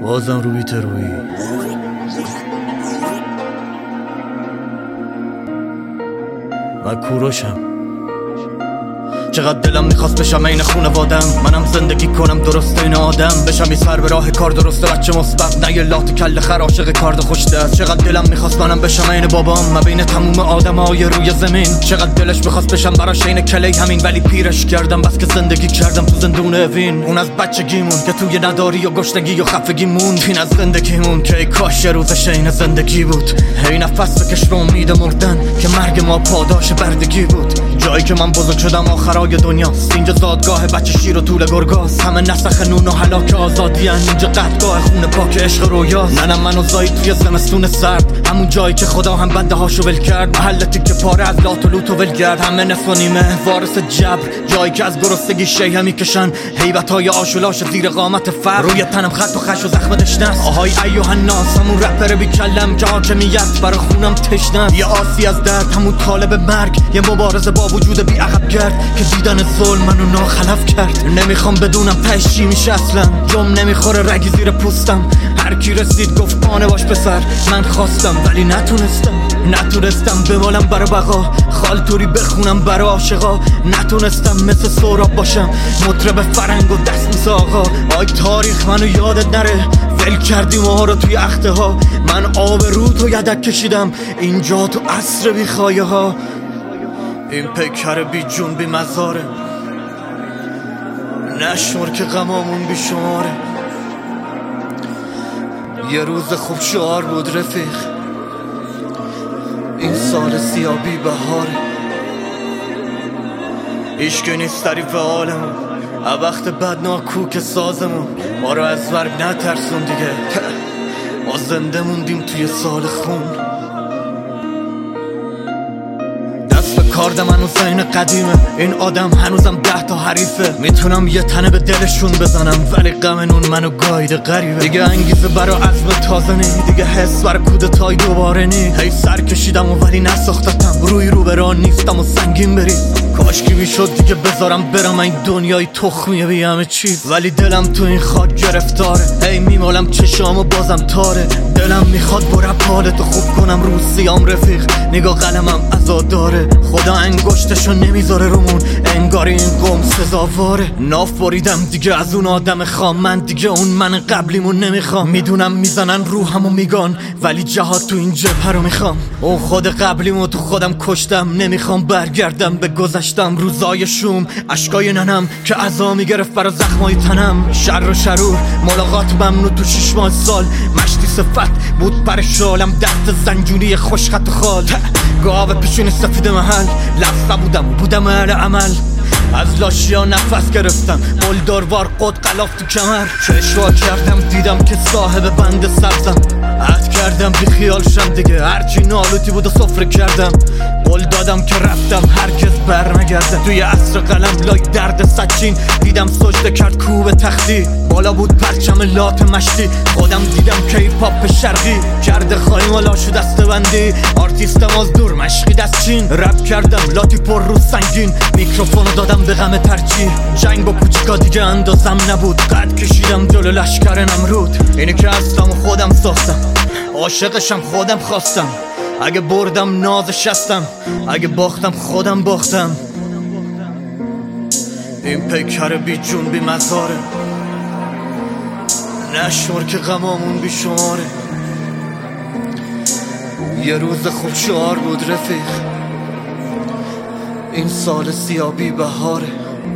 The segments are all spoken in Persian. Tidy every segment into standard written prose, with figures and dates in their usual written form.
بازم رو بیت روی من کوروشم. چقدر دلم میخواست بشم این خونوادم، منم زندگی کنم درست این آدم بشم یه سر به راه کار درسته، بچه مثبت نه یه لات کله خر عاشق کارد خوشته است. چقدر دلم میخواست منم بشم این بابام، من بین تموم آدمای روی زمین. چقدر دلش میخواست بشم براش این کلی همین، ولی پیرش کردم بس که زندگی کردم تو زندون اوین. اون از بچگیمون که توی نداری و گشتگی و خفگی موند، این از زندگیمون که ای کاش روزش این زندگی بود. هی نفس بکش رو امید مردن که مرگ ما پاداش بردگی بود. جایی که من بزرگ شدم آخرای دنیاست، اینجا زادگاه بچه شیر و طول گرگاست. همه نسخ نون و هلاک آزادی هن. اینجا قطعگاه خون پاک عشق رویاست. ننم منو زایید توی زمستون سرد، همون جایی که خدا هم بنده هاشو ول کرد. محلتی که پاره از لات و لوت و ولگرد، همه نصف و نیمه وارث جبر. جایی که از گرسنگی شیه میکشن، هیبتای آشولاش زیر قامت فر. روی تنم خط و خش و زخم دشنست. آهای ایوه الناس، همون رپر بی کلم که حاکمیت برا خونم تشنست. یه آسی از درد، همون طالب مرگ، یه مبارزه با وجود بی عقب گرد که دیدن ظلم منو ناخلف کرد. نمیخوام بدونم تهش چی میشه اصلا، جم نمیخوره رگی زیر پوستم. هر کی رسید گفت آنه باش پسر، من خواستم ولی نتونستم بمالم برا بقا، خالتوری بخونم برا عاشقا. نتونستم مثل سهراب باشم مطرب فرنگ و دست میز آقا. آی تاریخ منو یادت نره، ول کردی ما رو توی اخته ها. من آب رو تو یدک کشیدم اینجا تو عصر بی خایه ها. این پیکر بی جون بی مزاره، نشمر که غمامون بی شماره. یه روز خوب شعار بود رفیق، این سال سیاه بی بهاره. عشق نیست تعریف حالمون، وقت بد ناکوک سازمون. ما رو از مرگ نترسون دیگه، ما زنده موندیم توی سال خون. کاردم هنوز این قدیمه، این آدم هنوزم 10 تا حریفه. میتونم یه تنه به دلشون بزنم، ولی غم نون منو گایده غریبه. دیگه انگیزه برا عزم تازه نی، دیگه حس برا کودتای دوباره نی. هی سر کشیدم و ولی نساختتم، روی رو بران نیستم و سنگین بری. کاشکی میشد دیگه بذارم برم این دنیای تخمیه بی همه چیز، ولی دلم تو این خاک گرفتاره. هی میمالم چشام و بازم تاره، دلم میخواد با رپ حالتو خوب کنم رو سیام رفیق. نگاه قلمم عزاداره، خدا انگشتشو نمیذاره رومون، انگار این قوم سزاواره. ناف بریدم دیگه از اون آدم خام، من دیگه اون من قبلیمون نمیخوام. میدونم میزنن روحمو میگان، ولی جهاد تو این جبهه رو میخوام. اون خود قبلیمو تو خودم کشتم، نمیخوام برگردم به گذشتم. روزای شوم اشکای ننم که عزا میگرفت برا زخمای تنم. شر و شرور ملاقات ممنوع تو 6 ماه سال، مشتی صفت بود پر شالم، دست زنجونی خوشخط و خال. گاو پیشون سفید محل، لفظه بودم اهل عمل. از لاشیا نفس گرفتم، بلداروار قد قلاف تو کمر. چشوا کردم دیدم که صاحب بند سبزم، عهد کردم بی خیال شم دیگه. هرچی نالوتی بود و صفر کردم، قول دادم که رفتم هرگز بر نگردم. توی عصر قلم لای درد سچین، دیدم سجده کرد کوب تختی. بالا بود پرچم لات مشتی، خودم دیدم که پاپ شرقی کرده خایمالا شو دست بندی. آرتیستم از دور مشقی دست چین، رپ کردم لاتی پر رو سنگین. میکروفونو دادم به غم ترجیح، جنگ با پوچیکا دیگه اندازم نبود. قد کشیدم جلو لشکر نمرود، اینی که هستم و خودم ساختم، عاشقشم خودم خواستم. اگه بردم نازش هستم، اگه باختم خودم باختم. این پیکر بی جون بی مزاره، نشمر که غمامون بی شماره. یه روز خوب شعار بود رفیق، این سال سیاه بی بهاره.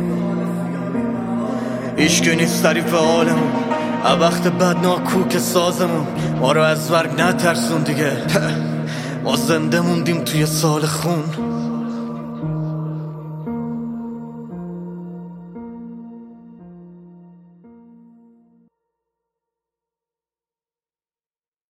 عشق نیست تعریف حالمون، وقت بد ناکوک سازمون. ما رو از مرگ نترسون دیگه، ما زنده موندیم توی سال خون.